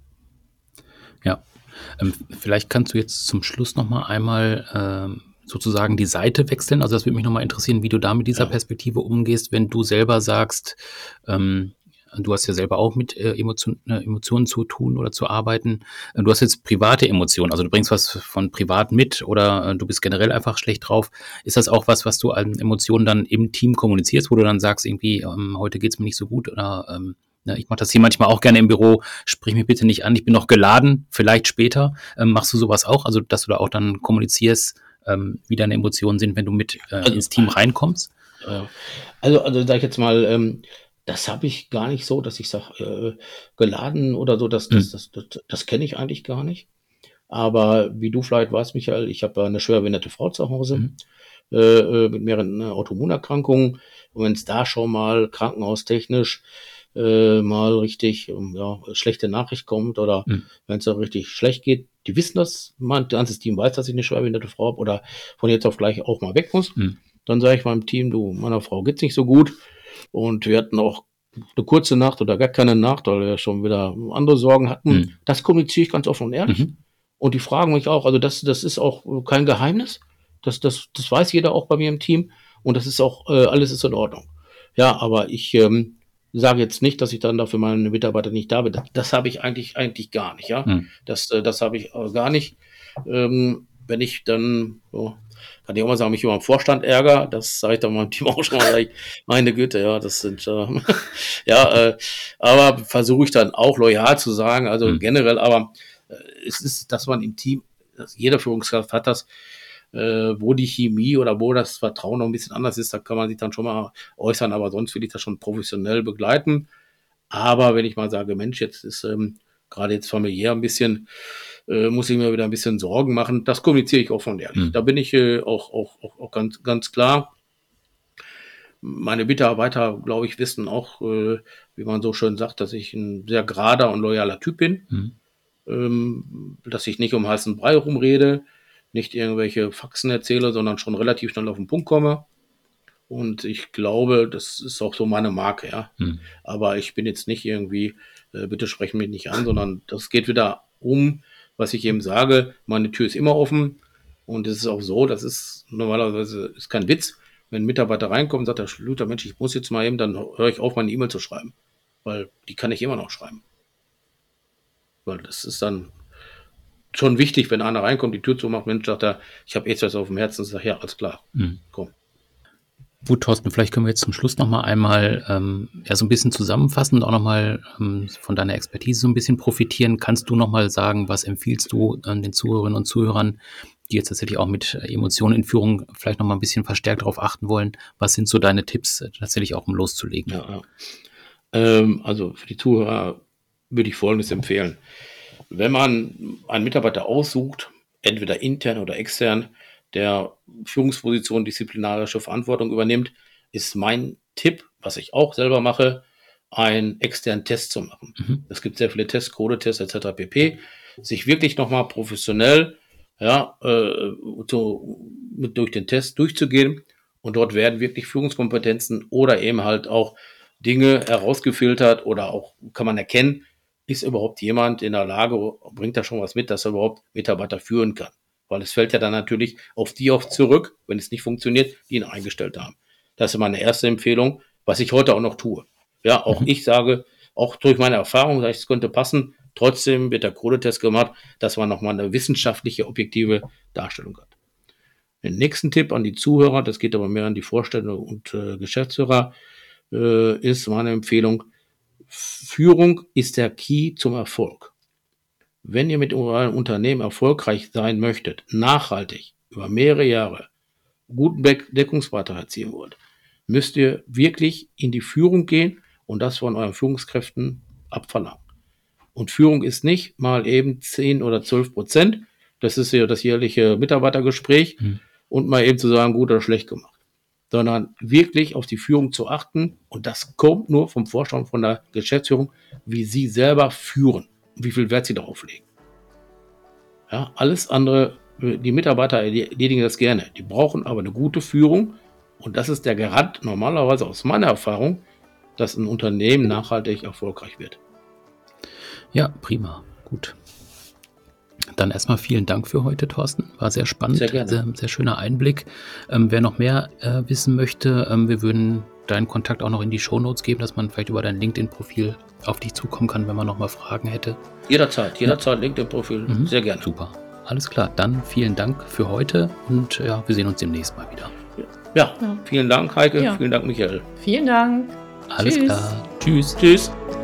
Ja, vielleicht kannst du jetzt zum Schluss noch mal einmal sozusagen die Seite wechseln. Also das würde mich noch mal interessieren, wie du da mit dieser Perspektive umgehst, wenn du selber sagst, du hast ja selber auch mit Emotionen zu tun oder zu arbeiten. Du hast jetzt private Emotionen, also du bringst was von privat mit oder du bist generell einfach schlecht drauf. Ist das auch was du an Emotionen dann im Team kommunizierst, wo du dann sagst, irgendwie, heute geht's mir nicht so gut oder ich mache das hier manchmal auch gerne im Büro, sprich mich bitte nicht an, ich bin noch geladen, vielleicht später. Machst du sowas auch, also dass du da auch dann kommunizierst, wie deine Emotionen sind, wenn du mit ins Team reinkommst? Also sag ich jetzt mal, das habe ich gar nicht so, dass ich sage, geladen oder so, das kenne ich eigentlich gar nicht. Aber wie du vielleicht weißt, Michael, ich habe eine schwer behinderte Frau zu Hause mit mehreren Autoimmunerkrankungen. Und wenn es da schon mal krankenhaustechnisch mal richtig schlechte Nachricht kommt oder wenn es da richtig schlecht geht, die wissen das, mein ganzes Team weiß, dass ich eine schwer behinderte Frau habe oder von jetzt auf gleich auch mal weg muss. Dann sage ich meinem Team, du, meiner Frau geht's nicht so gut. Und wir hatten auch eine kurze Nacht oder gar keine Nacht, weil wir schon wieder andere Sorgen hatten. Das kommuniziere ich ganz offen und ehrlich. Und die fragen mich auch, also das ist auch kein Geheimnis. Das weiß jeder auch bei mir im Team. Und das ist auch, alles ist in Ordnung. Ja, aber ich sage jetzt nicht, dass ich dann dafür meine Mitarbeiter nicht da bin. Das habe ich eigentlich gar nicht, ja. Das habe ich gar nicht. Wenn ich dann, kann ich auch mal sagen, mich über den Vorstand ärgere, das sage ich dann meinem Team auch schon mal, meine Güte, ja, das sind, aber versuche ich dann auch loyal zu sagen, also generell, aber es ist, dass man im Team, jeder Führungskraft hat das, wo die Chemie oder wo das Vertrauen noch ein bisschen anders ist, da kann man sich dann schon mal äußern, aber sonst will ich das schon professionell begleiten. Aber wenn ich mal sage, Mensch, jetzt ist gerade jetzt familiär ein bisschen, muss ich mir wieder ein bisschen Sorgen machen, das kommuniziere ich offen und ehrlich. Da bin ich auch ganz klar. Meine Mitarbeiter, glaube ich, wissen auch, wie man so schön sagt, dass ich ein sehr gerader und loyaler Typ bin. Dass ich nicht um heißen Brei rumrede, nicht irgendwelche Faxen erzähle, sondern schon relativ schnell auf den Punkt komme. Und ich glaube, das ist auch so meine Marke, ja. Aber ich bin jetzt nicht irgendwie, bitte sprechen mich nicht an, sondern das geht wieder um, was ich eben sage, meine Tür ist immer offen. Und es ist auch so, das ist normalerweise ist kein Witz. Wenn ein Mitarbeiter reinkommt und sagt, Herr Schlüter, Mensch, ich muss jetzt mal eben, dann höre ich auf, meine E-Mail zu schreiben. Weil die kann ich immer noch schreiben. Weil das ist dann schon wichtig, wenn einer reinkommt, die Tür zumacht, Mensch, sagt er, ich habe jetzt was auf dem Herzen, sag ja, alles klar, komm. Gut, Thorsten, vielleicht können wir jetzt zum Schluss nochmal einmal so ein bisschen zusammenfassen und auch nochmal von deiner Expertise so ein bisschen profitieren. Kannst du nochmal sagen, was empfiehlst du den Zuhörerinnen und Zuhörern, die jetzt tatsächlich auch mit Emotionen in Führung vielleicht nochmal ein bisschen verstärkt darauf achten wollen? Was sind so deine Tipps, tatsächlich auch um loszulegen? Ja. Also für die Zuhörer würde ich Folgendes empfehlen. Wenn man einen Mitarbeiter aussucht, entweder intern oder extern, der Führungsposition, disziplinarische Verantwortung übernimmt, ist mein Tipp, was ich auch selber mache, einen externen Test zu machen. Es gibt sehr viele Tests, Codetests etc. pp. Sich wirklich nochmal professionell durch den Test durchzugehen und dort werden wirklich Führungskompetenzen oder eben halt auch Dinge herausgefiltert oder auch kann man erkennen, ist überhaupt jemand in der Lage, bringt da schon was mit, dass er überhaupt Mitarbeiter führen kann. Weil es fällt ja dann natürlich auf die auch zurück, wenn es nicht funktioniert, die ihn eingestellt haben. Das ist meine erste Empfehlung, was ich heute auch noch tue. Ja, auch ich sage, auch durch meine Erfahrung, sage ich, es könnte passen, trotzdem wird der Codetest gemacht, dass man nochmal eine wissenschaftliche, objektive Darstellung hat. Den nächsten Tipp an die Zuhörer, das geht aber mehr an die Vorstände und Geschäftsführer, ist meine Empfehlung, Führung ist der Key zum Erfolg. Wenn ihr mit eurem Unternehmen erfolgreich sein möchtet, nachhaltig, über mehrere Jahre, guten Deckungsbeitrag erzielen wollt, müsst ihr wirklich in die Führung gehen und das von euren Führungskräften abverlangen. Und Führung ist nicht mal eben 10 oder 12%, das ist ja das jährliche Mitarbeitergespräch, und mal eben zu sagen, gut oder schlecht gemacht. Sondern wirklich auf die Führung zu achten. Und das kommt nur vom Vorstand, von der Geschäftsführung, wie sie selber führen und wie viel Wert sie darauf legen. Ja, alles andere, die Mitarbeiter erledigen das gerne. Die brauchen aber eine gute Führung. Und das ist der Garant normalerweise aus meiner Erfahrung, dass ein Unternehmen nachhaltig erfolgreich wird. Ja, prima. Gut. Dann erstmal vielen Dank für heute, Thorsten. War sehr spannend. Sehr gerne. Sehr schöner Einblick. Wer noch mehr wissen möchte, wir würden deinen Kontakt auch noch in die Shownotes geben, dass man vielleicht über dein LinkedIn-Profil auf dich zukommen kann, wenn man noch mal Fragen hätte. Jederzeit LinkedIn-Profil. Sehr gerne. Super. Alles klar. Dann vielen Dank für heute und wir sehen uns demnächst mal wieder. Ja. Vielen Dank, Heike. Ja. Vielen Dank, Michael. Vielen Dank. Alles klar. Tschüss. Tschüss.